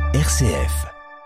RCF.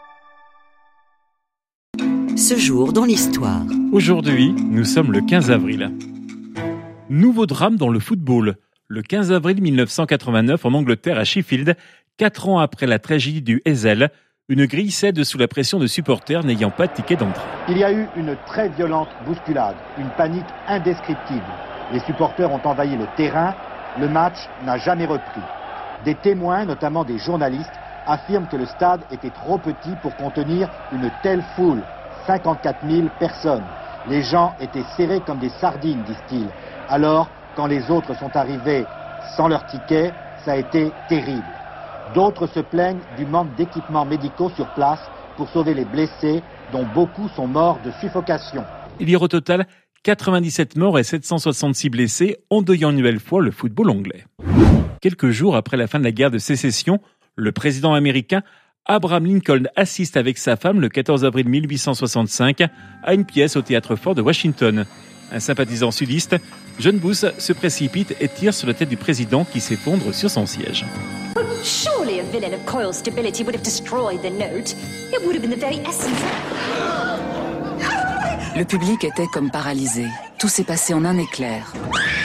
Ce jour dans l'histoire. Aujourd'hui, nous sommes le 15 avril. Nouveau drame dans le football. Le 15 avril 1989 en Angleterre à Sheffield, 4 ans après la tragédie du Heysel, une grille cède sous la pression de supporters n'ayant pas de ticket d'entrée. Il y a eu une très violente bousculade, une panique indescriptible. Les supporters ont envahi le terrain, le match n'a jamais repris. Des témoins, notamment des journalistes, affirment que le stade était trop petit pour contenir une telle foule, 54 000 personnes. Les gens étaient serrés comme des sardines, disent-ils. Alors, quand les autres sont arrivés sans leur ticket, ça a été terrible. D'autres se plaignent du manque d'équipements médicaux sur place pour sauver les blessés, dont beaucoup sont morts de suffocation. Il y a au total 97 morts et 766 blessés, endeuillant une nouvelle fois le football anglais. Quelques jours après la fin de la guerre de sécession, le président américain Abraham Lincoln assiste avec sa femme le 14 avril 1865 à une pièce au Théâtre Fort de Washington. Un sympathisant sudiste, John Booth se précipite et tire sur la tête du président qui s'effondre sur son siège. Surely a villain of Coil's stability would have destroyed the note. It would have been the very essence. Le public était comme paralysé. Tout s'est passé en un éclair.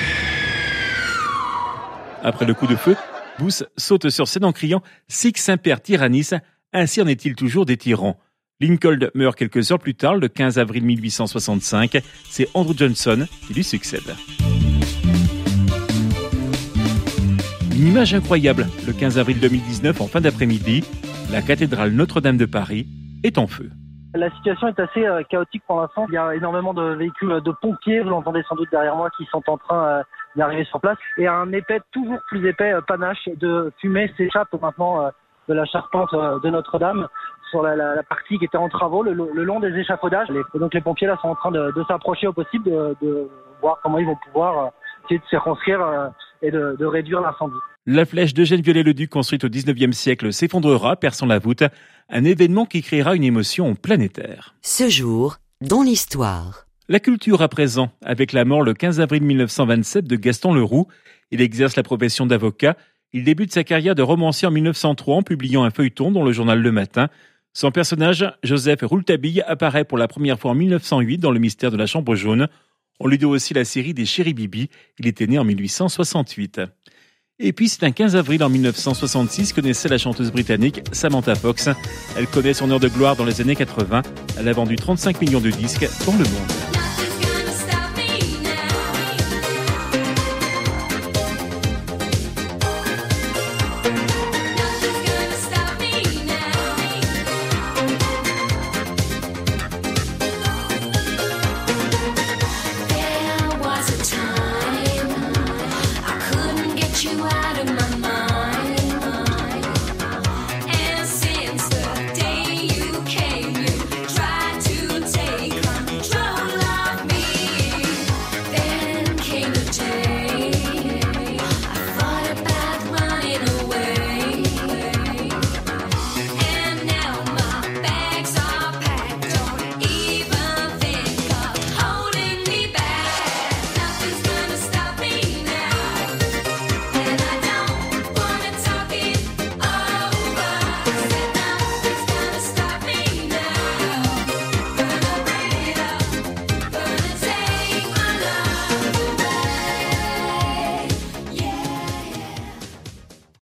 Après le coup de feu, Booth saute sur scène en criant « Sic semper tyrannis », ainsi en est-il toujours des tyrans. Lincoln meurt quelques heures plus tard, le 15 avril 1865. C'est Andrew Johnson qui lui succède. Une image incroyable, le 15 avril 2019, en fin d'après-midi, la cathédrale Notre-Dame de Paris est en feu. La situation est assez chaotique pour l'instant. Il y a énormément de véhicules de pompiers, vous l'entendez sans doute derrière moi, qui sont en train d'arriver sur place. Et un épais, toujours plus épais, panache de fumée s'échappe maintenant de la charpente de Notre-Dame sur la partie qui était en travaux, le long des échafaudages. Donc les pompiers là sont en train de s'approcher au possible, de voir comment ils vont pouvoir essayer de circonscrire et de réduire l'incendie. La flèche d'Eugène Viollet-le-Duc, construite au XIXe siècle, s'effondrera, perçant la voûte. Un événement qui créera une émotion planétaire. Ce jour dans l'histoire. La culture à présent, avec la mort le 15 avril 1927 de Gaston Leroux. Il exerce la profession d'avocat. Il débute sa carrière de romancier en 1903 en publiant un feuilleton dans le journal Le Matin. Son personnage, Joseph Rouletabille, apparaît pour la première fois en 1908 dans Le mystère de la Chambre jaune. On lui doit aussi la série des Chéri Bibi. Il était né en 1868. Et puis c'est un 15 avril en 1966 que naissait la chanteuse britannique Samantha Fox. Elle connaît son heure de gloire dans les années 80. Elle a vendu 35 millions de disques dans le monde.